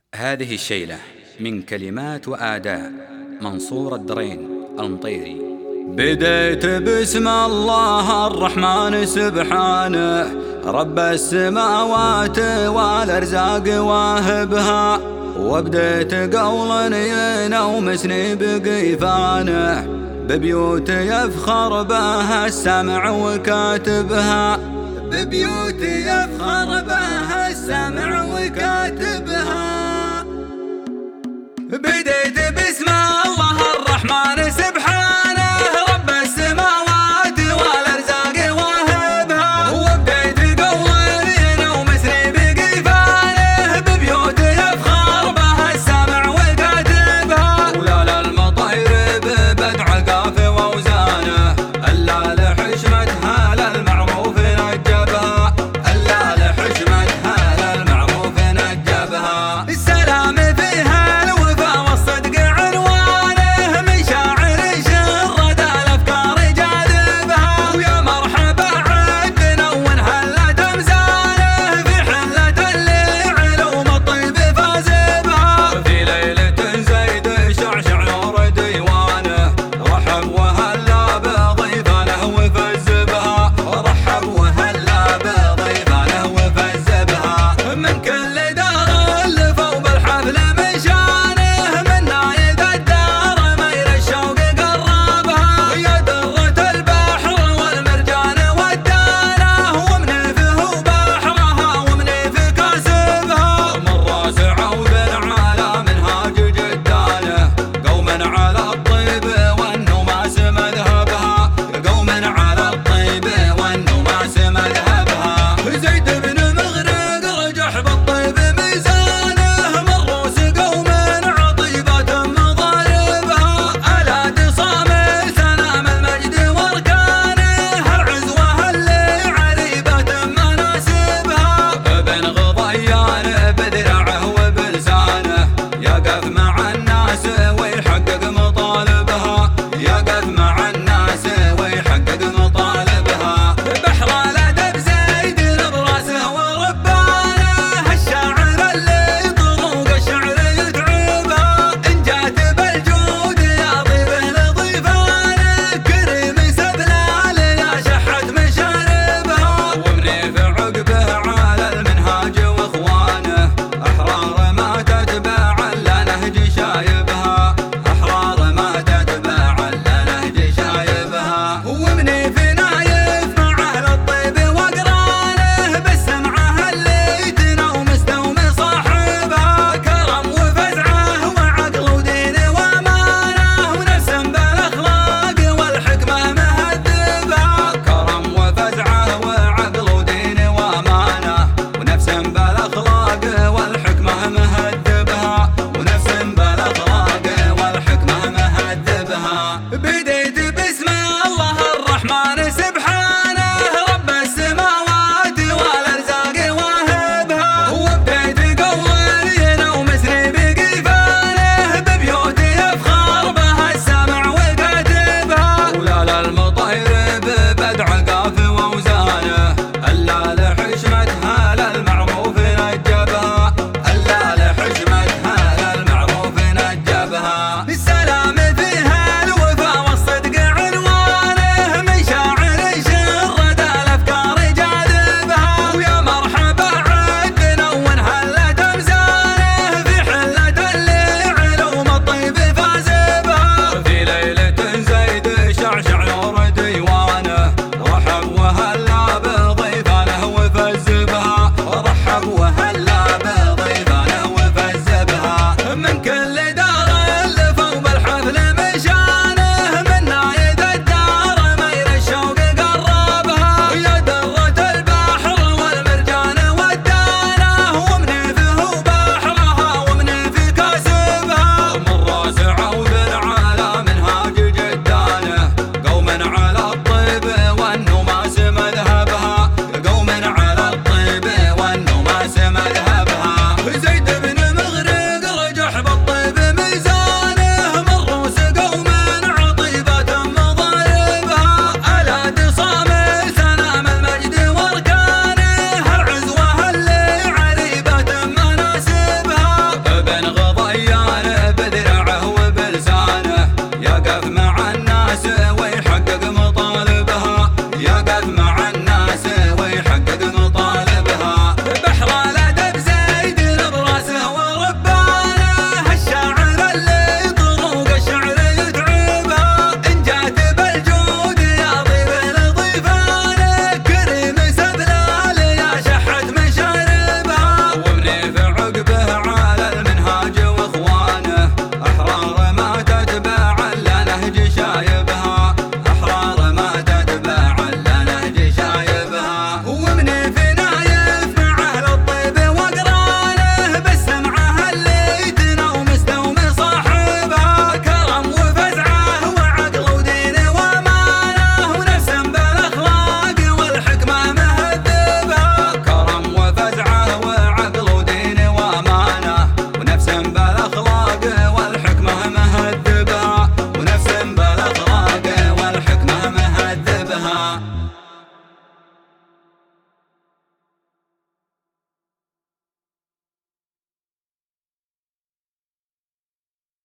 هذه الشيلة من كلمات وآداء منصور الدرين المطيري. بديت باسم الله الرحمن سبحانه، رب السماوات والأرزاق واهبها، وبديت قولا ينومسني بقيفانه، ببيوت يفخر بها السمع وكاتبها، ببيوت يفخر بها السمع وكاتبها. بديت باسم الله الرحمن سبحانه، رب السماوات والأرزاق واهبها، وبديت قولا ينومسني بقيفانه، ببيوت يفخر بها السمع وكاتبها. ولا المطير ببدع قافي وأوزانه، ألا لحشمتها للمعروف نجبها، ألا لحشمتها للمعروف نجبها. السلام فيها الوفا والصدق السماء.